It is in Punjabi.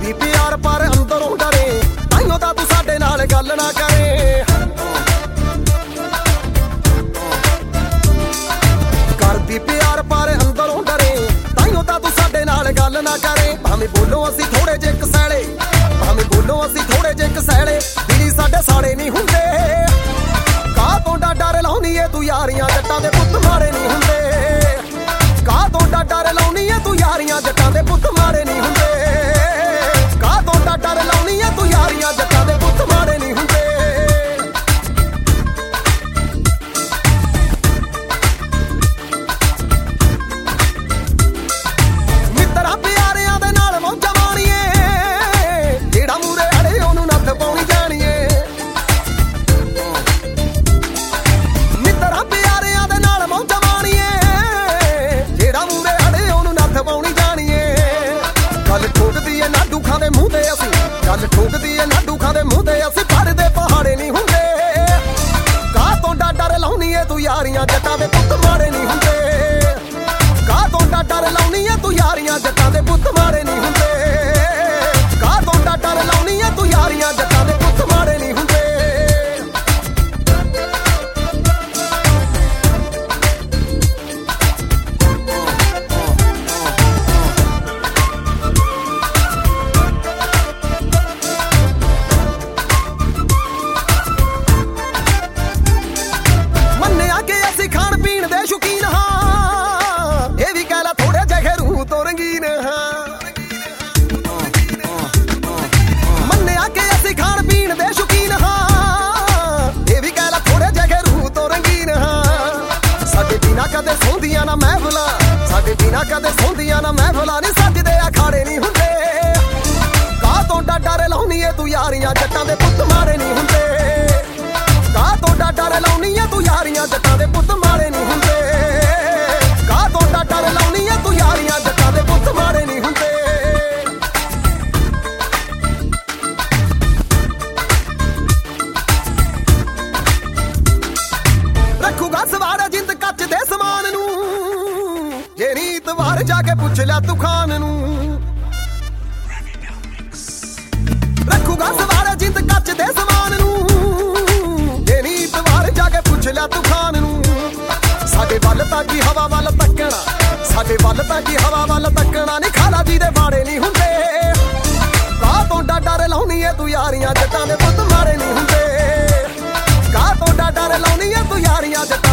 ਕਰਦੀ ਪਿਆਰ ਪਰ ਅੰਦਰੋਂ ਡਰੇ, ਤਾਈਓ ਤਾਂ ਤੂੰ ਸਾਡੇ ਨਾਲ ਗੱਲ ਨਾ ਕਰੇ। ਕਰਦੀ ਪਿਆਰ ਪਰ ਅੰਦਰੋਂ ਡਰੇ, ਤਾਈਓ ਤਾਂ ਤੂੰ ਸਾਡੇ ਨਾਲ ਗੱਲ ਨਾ ਕਰੇ। ਭਾਵੇਂ ਬੋਲੋ ਅਸੀਂ ਥੋੜੇ ਜਿਹੇ ਕਸੈਲੇ, ਭਾਵੇਂ ਬੋਲੋ ਅਸੀਂ ਥੋੜੇ ਜਿਹੇ ਕਸੈਲੇ, ਦਿਲੀ ਸਾਡੇ ਸਾੜੇ ਨਹੀਂ ਹੁੰਦੇ। ਕਾਹ ਤੋਂ ਡਰ ਲਾਉਣੀ ਏ ਤੂੰ ਯਾਰੀਆਂ, ਜੱਟਾਂ ਦੇ ਪੁੱਤ ਮਾੜੇ ਨਹੀਂ ਹੁੰਦੇ। ਕਾਹ ਤੋਂ ਡਰ ਲਾਉਣੀ ਏ ਤੂੰ ਯਾਰੀਆਂ, ਜੱਟਾਂ ਦੇ ਪੁੱਤ ਮਾੜੇ ਨਹੀਂ ਹੁੰਦੇ। ਕਾਹ ਤੋਂ ਡਰ ਲਾਉਣੀ ਏ ਤੂੰ ਯਾਰੀਆਂ, ਜੱਟਾਂ ਦੇ ਪੁੱਤ ਮਾੜੇ ਨਹੀਂ ਹੁੰਦੇ। ਮਿੱਤਰਾਂ ਪਿਆਰਿਆਂ ਦੇ ਨਾਲ ਮੌਜਾਂ ਮਾਣੀਏ, ਜਿਹੜਾ ਮੂਰੇ ਅੜੇ ਉਹਨੂੰ ਨੱਥ ਪਾਉਣੀ ਜਾਣੀਏ। ਮਿੱਤਰਾਂ ਪਿਆਰਿਆਂ ਦੇ ਨਾਲ ਮੌਜਾਂ ਮਾਣੀਏ, ਜਿਹੜਾ ਮੂਰੇ ਅੜੇ ਉਹਨੂੰ ਨੱਥ ਪਾਉਣੀ ਜਾਣੀਏ। ਗੱਲ ਠੋਕਦੀ ਏ ਨਾ ਦੁੱਖਾਂ ਦੇ ਮੂੰਹ ਤੇ ਅਸੀਂ, ਗੱਲ ਠੋਕਦੀ ਏ ਨਾ ਦੁੱਖਾਂ ਦੇ ਮੂੰਹ ਤੇ ਅਸੀਂ, ਭਰਦੇ ਪਹਾੜੇ ਨਹੀਂ ਹੁੰਦੇ। ਕਾਹ ਤੋਂ ਡਰ ਲਾਉਣੀ ਏ ਤੂੰ ਯਾਰੀਆਂ, ਜੱਟਾਂ ਦੇ ਪੁੱਤ ਮਾੜੇ ਨਹੀਂ ਹੁੰਦੇ। ਕਾਹ ਤੋਂ ਡਰ ਲਾਉਣੀ ਏ ਤੂੰ ਯਾਰੀਆਂ, ਜੱਟਾਂ ਦੇ ਪੁੱਤ ਮਾੜੇ ਨਹੀਂ ਹੁੰਦੇ। ਕਾਹ ਤੋਂ ਡਰ ਲਾਉਣੀ ਏ ਤੂੰ ਯਾਰੀਆਂ, ਜੱਟਾਂ ਦੇ ਪੁੱਤ ਮਾੜੇ ਨਹੀਂ ਹੁੰਦੇ। ਮੰਨਿਆ ਕਿ ਅਸੀਂ ਖਾਣ ਪੀਣ ਦੇ ਸ਼ੌਕੀਨ ਹਾਂ, ਇਹ ਵੀ ਕਹਿ ਲਾ ਥੋੜੇ ਜਿਹੇ ਰੂਹ ਤੋਂ ਰੰਗੀਨ ਹਾਂ। ਮੰਨਿਆ ਕਿ ਅਸੀਂ ਖਾਣ ਪੀਣ ਦੇ ਸ਼ੌਕੀਨ ਹਾਂ, ਇਹ ਵੀ ਕਹਿ ਲਾ ਥੋੜੇ ਜਿਹੇ ਰੂਹ ਤੋਂ ਰੰਗੀਨ ਹਾਂ। ਸਾਡੇ ਬਿਨਾਂ ਕਦੇ ਸੌਂਦੀਆਂ ਨਾ ਮਹਿਫਲਾਂ, ਸਾਡੇ ਬਿਨਾਂ ਕਦੇ ਸੌਂਦੀਆਂ ਨਾ ਮਹਿਫਲਾਂ, ਨੀ ਸੱਜਦੇ ਅਖਾੜੇ ਨਹੀਂ ਹੁੰਦੇ। ਕਾਹ ਤੋਂ ਡਰ ਲਾਉਣੀ ਏ ਤੂੰ ਯਾਰੀਆਂ, ਜੱਟਾਂ ਦੇ ਪੁੱਤ ਮਾੜੇ ਨਹੀਂ ਹੁੰਦੇ। ਕਾਹ ਤੋਂ ਡਰ ਲਾਉਣੀ ਏ ਤੂੰ ਯਾਰੀਆਂ, ਜੱਟਾਂ ਦੇ ਪੁੱਤ ਮਾੜੇ ਨਹੀਂ ਹੁੰਦੇ। ਕਾਹ ਤੋਂ ਡਰ ਲਾਉਣੀ ਏ ਤੂੰ ਯਾਰੀਆਂ, ਜੱਟਾਂ ਦੇ ਪੁੱਤ ਮਾੜੇ ਨਹੀਂ ਹੁੰਦੇ। ਰੱਖੂਗਾ ਸਵਾਰ ਜਿੰਦ ਕੱਚ ਦੇ ਸਮਾਨ ਨੂੰ, ਜੇ ਰੀਤ ਵਾਰ ਜਾ ਕੇ ਪੁੱਛ ਲਿਆ ਤੂੰ ਖਾਨ ਨੂੰ। ਰੱਖੂਗਾ ਸਵਾਰ ਜਿੰਦ ਕੱਚ ਦੇ ਸਮਾਨ ਨੂੰ, ਜੇ ਰੀਤ ਵਾਰ ਜਾ ਕੇ ਪੁੱਛ ਲਿਆ ਤੂੰ ਖਾਨ ਨੂੰ। ਸਾਡੇ ਵੱਲ ਤਾਂ ਕੀ ਹਵਾ ਵੱਲ ਤੱਕਣਾ, ਸਾਡੇ ਵੱਲ ਤਾਂ ਕੀ ਹਵਾ ਵੱਲ ਤੱਕਣਾ, ਨੀ ਖਾਲਾ ਜੀ ਦੇ ਬਾੜੇ ਨਹੀਂ ਹੁੰਦੇ। ਕਾਹ ਤੋਂ ਡਰ ਲਾਉਣੀ ਏ ਤੂੰ ਯਾਰੀਆਂ, ਜੱਟਾਂ ਦੇ ਪੁੱਤ ਮਾੜੇ ਨਹੀਂ ਹੁੰਦੇ। ਕਾਹ ਤੋਂ ਡਰ ਲਾਉਣੀ ਏ ਤੂੰ ਯਾਰੀਆਂ,